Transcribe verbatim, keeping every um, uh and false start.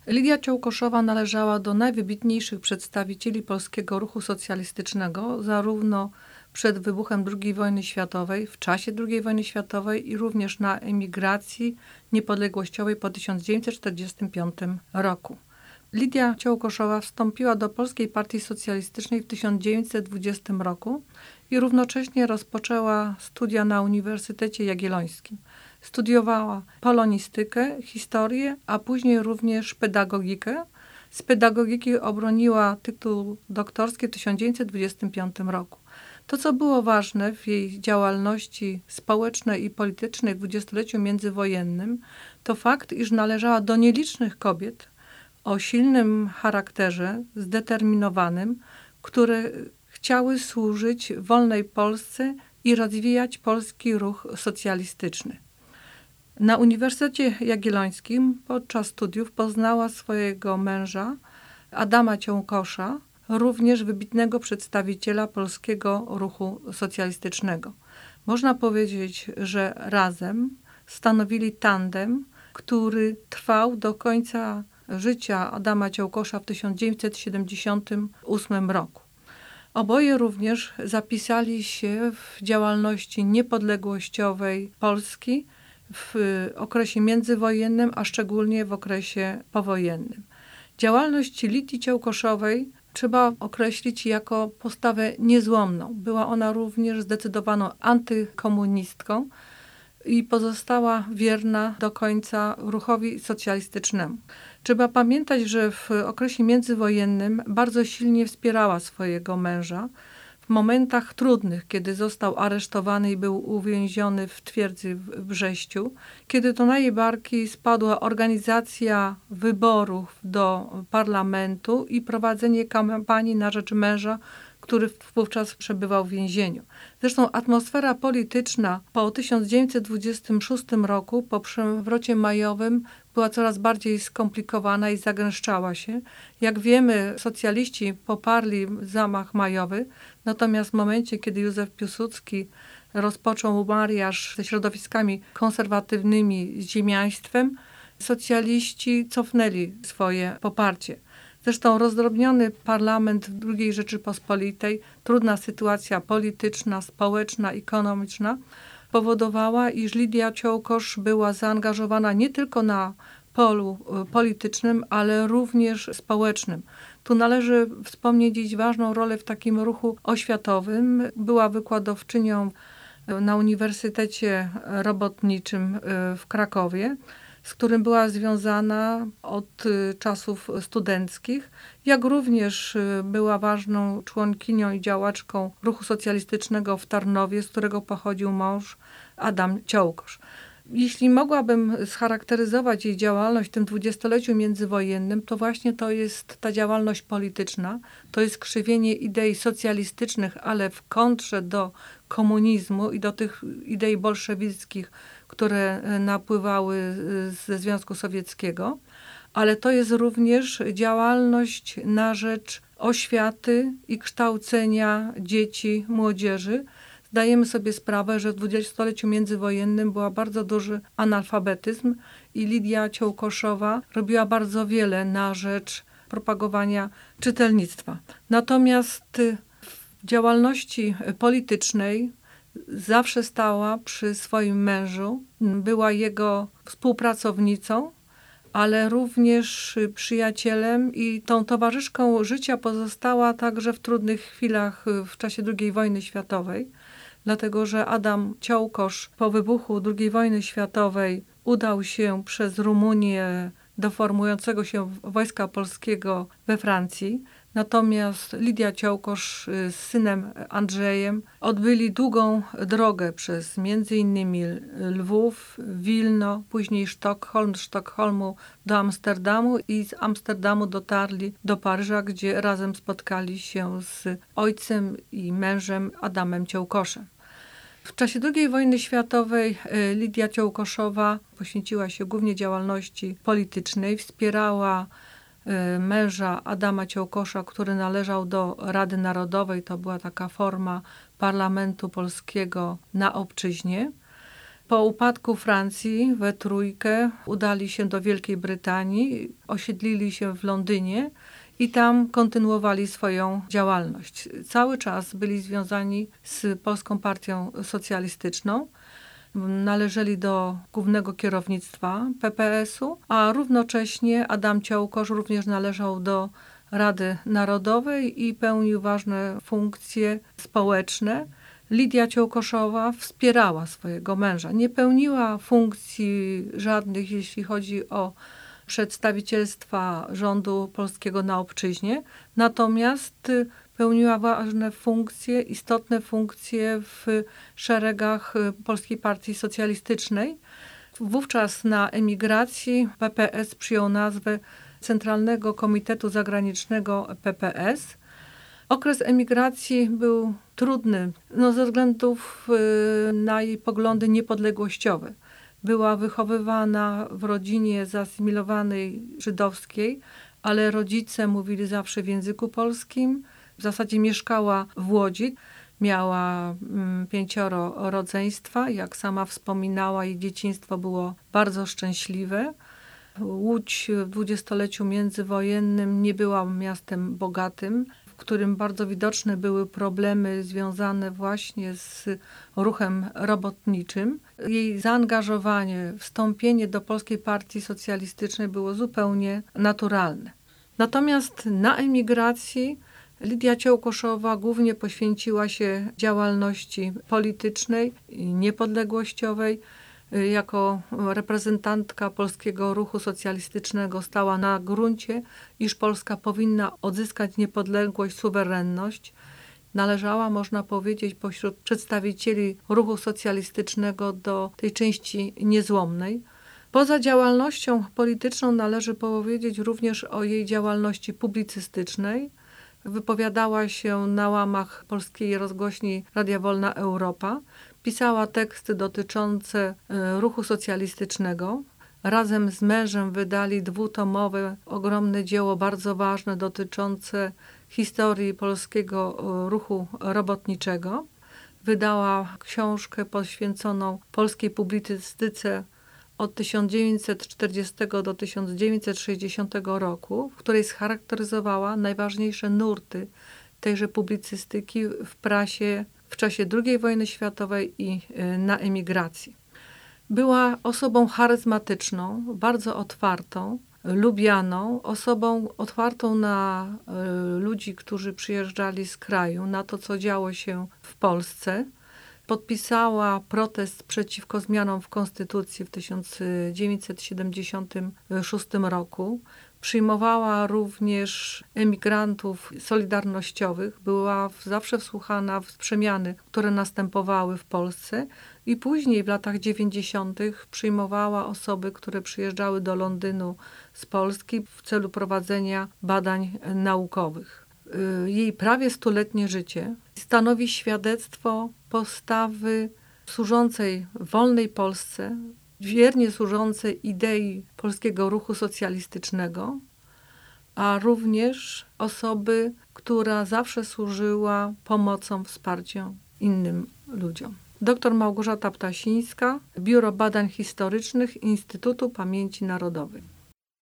Lidia Ciołkoszowa należała do najwybitniejszych przedstawicieli polskiego ruchu socjalistycznego, zarówno przed wybuchem drugiej wojny światowej, w czasie drugiej wojny światowej i również na emigracji niepodległościowej po tysiąc dziewięćset czterdziestym piątym roku. Lidia Ciołkoszowa wstąpiła do Polskiej Partii Socjalistycznej w tysiąc dziewięćset dwudziestym roku i równocześnie rozpoczęła studia na Uniwersytecie Jagiellońskim. Studiowała polonistykę, historię, a później również pedagogikę. Z pedagogiki obroniła tytuł doktorski w tysiąc dziewięćset dwudziestym piątym roku. To, co było ważne w jej działalności społecznej i politycznej w dwudziestoleciu międzywojennym, to fakt, iż należała do nielicznych kobiet o silnym charakterze, zdeterminowanym, które chciały służyć wolnej Polsce i rozwijać polski ruch socjalistyczny. Na Uniwersytecie Jagiellońskim podczas studiów poznała swojego męża, Adama Ciąkosza, również wybitnego przedstawiciela polskiego ruchu socjalistycznego. Można powiedzieć, że razem stanowili tandem, który trwał do końca życia Adama Ciąkosza w tysiąc dziewięćset siedemdziesiątym ósmym roku. Oboje również zapisali się w działalności niepodległościowej Polski w okresie międzywojennym, a szczególnie w okresie powojennym. Działalność Lidii Ciołkoszowej trzeba określić jako postawę niezłomną. Była ona również zdecydowaną antykomunistką i pozostała wierna do końca ruchowi socjalistycznemu. Trzeba pamiętać, że w okresie międzywojennym bardzo silnie wspierała swojego męża. W momentach trudnych, kiedy został aresztowany i był uwięziony w twierdzy w Brześciu, kiedy to na jej barki spadła organizacja wyborów do parlamentu i prowadzenie kampanii na rzecz męża, który wówczas przebywał w więzieniu. Zresztą atmosfera polityczna po tysiąc dziewięćset dwudziestym szóstym roku, po przewrocie majowym, była coraz bardziej skomplikowana i zagęszczała się. Jak wiemy, socjaliści poparli zamach majowy, natomiast w momencie, kiedy Józef Piłsudski rozpoczął mariaż ze środowiskami konserwatywnymi, z ziemiaństwem, socjaliści cofnęli swoje poparcie. Zresztą rozdrobniony parlament drugiej Rzeczypospolitej, trudna sytuacja polityczna, społeczna, ekonomiczna powodowała, iż Lidia Ciołkosz była zaangażowana nie tylko na polu politycznym, ale również społecznym. Tu należy wspomnieć jej ważną rolę w takim ruchu oświatowym. Była wykładowczynią na Uniwersytecie Robotniczym w Krakowie, z którym była związana od czasów studenckich, jak również była ważną członkinią i działaczką ruchu socjalistycznego w Tarnowie, z którego pochodził mąż Adam Ciołkosz. Jeśli mogłabym scharakteryzować jej działalność w tym dwudziestoleciu międzywojennym, to właśnie to jest ta działalność polityczna, to jest krzywienie idei socjalistycznych, ale w kontrze do komunizmu i do tych idei bolszewickich, które napływały ze Związku Sowieckiego, ale to jest również działalność na rzecz oświaty i kształcenia dzieci, młodzieży. Zdajemy sobie sprawę, że w dwudziestoleciu międzywojennym był bardzo duży analfabetyzm i Lidia Ciołkoszowa robiła bardzo wiele na rzecz propagowania czytelnictwa. Natomiast w działalności politycznej zawsze stała przy swoim mężu, była jego współpracownicą, ale również przyjacielem i tą towarzyszką życia pozostała także w trudnych chwilach w czasie drugiej wojny światowej, dlatego że Adam Ciołkosz po wybuchu drugiej wojny światowej udał się przez Rumunię do formującego się Wojska Polskiego we Francji. Natomiast Lidia Ciołkosz z synem Andrzejem odbyli długą drogę przez między innymi Lwów, Wilno, później Sztokholm, z Sztokholmu do Amsterdamu i z Amsterdamu dotarli do Paryża, gdzie razem spotkali się z ojcem i mężem Adamem Ciołkoszem. W czasie drugiej wojny światowej Lidia Ciołkoszowa poświęciła się głównie działalności politycznej, wspierała męża Adama Ciołkosza, który należał do Rady Narodowej. To była taka forma parlamentu polskiego na obczyźnie. Po upadku Francji we trójkę udali się do Wielkiej Brytanii, osiedlili się w Londynie i tam kontynuowali swoją działalność. Cały czas byli związani z Polską Partią Socjalistyczną. Należeli do głównego kierownictwa P P S-u, a równocześnie Adam Ciołkosz również należał do Rady Narodowej i pełnił ważne funkcje społeczne. Lidia Ciołkoszowa wspierała swojego męża. Nie pełniła funkcji żadnych, jeśli chodzi o przedstawicielstwa rządu polskiego na obczyźnie, natomiast pełniła ważne funkcje, istotne funkcje w szeregach Polskiej Partii Socjalistycznej. Wówczas na emigracji P P S przyjął nazwę Centralnego Komitetu Zagranicznego P P S. Okres emigracji był trudny no, ze względów y, na jej poglądy niepodległościowe. Była wychowywana w rodzinie zasymilowanej żydowskiej, ale rodzice mówili zawsze w języku polskim. W zasadzie mieszkała w Łodzi. Miała mm, pięcioro rodzeństwa. Jak sama wspominała, jej dzieciństwo było bardzo szczęśliwe. Łódź w dwudziestoleciu międzywojennym nie była miastem bogatym, w którym bardzo widoczne były problemy związane właśnie z ruchem robotniczym. Jej zaangażowanie, wstąpienie do Polskiej Partii Socjalistycznej było zupełnie naturalne. Natomiast na emigracji Lidia Ciołkoszowa głównie poświęciła się działalności politycznej i niepodległościowej. Jako reprezentantka polskiego ruchu socjalistycznego stała na gruncie, iż Polska powinna odzyskać niepodległość, suwerenność. Należała, można powiedzieć, pośród przedstawicieli ruchu socjalistycznego do tej części niezłomnej. Poza działalnością polityczną należy powiedzieć również o jej działalności publicystycznej. Wypowiadała się na łamach polskiej rozgłośni Radia Wolna Europa. Pisała teksty dotyczące ruchu socjalistycznego. Razem z mężem wydali dwutomowe, ogromne dzieło, bardzo ważne, dotyczące historii polskiego ruchu robotniczego. Wydała książkę poświęconą polskiej publicystyce od tysiąc dziewięćset czterdziestego do tysiąc dziewięćset sześćdziesiątego roku, w której scharakteryzowała najważniejsze nurty tejże publicystyki w prasie w czasie drugiej wojny światowej i na emigracji. Była osobą charyzmatyczną, bardzo otwartą, lubianą, osobą otwartą na ludzi, którzy przyjeżdżali z kraju, na to, co działo się w Polsce. Podpisała protest przeciwko zmianom w Konstytucji w tysiąc dziewięćset siedemdziesiątym szóstym roku. Przyjmowała również emigrantów solidarnościowych. Była zawsze wsłuchana w przemiany, które następowały w Polsce i później w latach dziewięćdziesiątych przyjmowała osoby, które przyjeżdżały do Londynu z Polski w celu prowadzenia badań naukowych. Jej prawie stuletnie życie stanowi świadectwo postawy służącej wolnej Polsce, wiernie służącej idei polskiego ruchu socjalistycznego, a również osoby, która zawsze służyła pomocą, wsparciem innym ludziom. Doktor Małgorzata Ptasińska, Biuro Badań Historycznych Instytutu Pamięci Narodowej.